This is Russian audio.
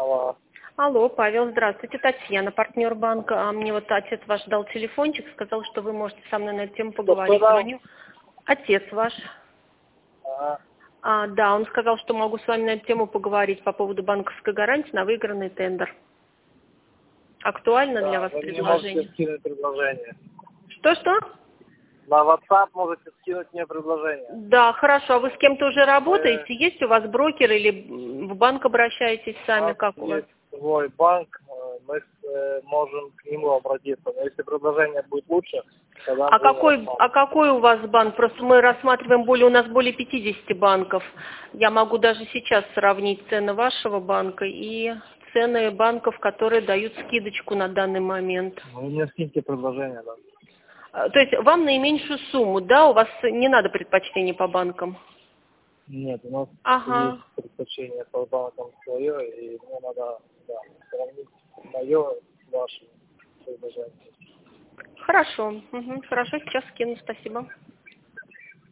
Алло. Алло, Павел, здравствуйте, Татьяна, партнер банка. Мне вот отец ваш дал телефончик, сказал, что вы можете со мной на эту тему поговорить. Кто дал? Звоню. Отец ваш. Ага. Да, он сказал, что могу с вами на эту тему поговорить по поводу банковской гарантии на выигранный тендер. Актуально для Да, вас вы мне можете предложение? скинуть предложение. Что-что? На WhatsApp можете скинуть мне предложение. Да, хорошо. А вы с кем-то уже Мы, работаете? Есть у вас брокер или в банк обращаетесь у сами? нас Как у вас? есть свой банк, мы можем к нему обратиться. Но если предложение будет лучше, тогда А будем какой, а рассматривать. какой у вас банк? Просто мы рассматриваем у нас более 50 банков. Я могу даже сейчас сравнить цены вашего банка и цены банков, которые дают скидочку на данный момент. Вы мне скиньте предложение, да. То есть вам наименьшую сумму, да? У вас не надо предпочтений по банкам? Нет, у нас есть Ага. предпочтение по банкам свое, и мне надо, да, сравнить мое с вашим предложением. Хорошо. Хорошо, сейчас скину. Спасибо.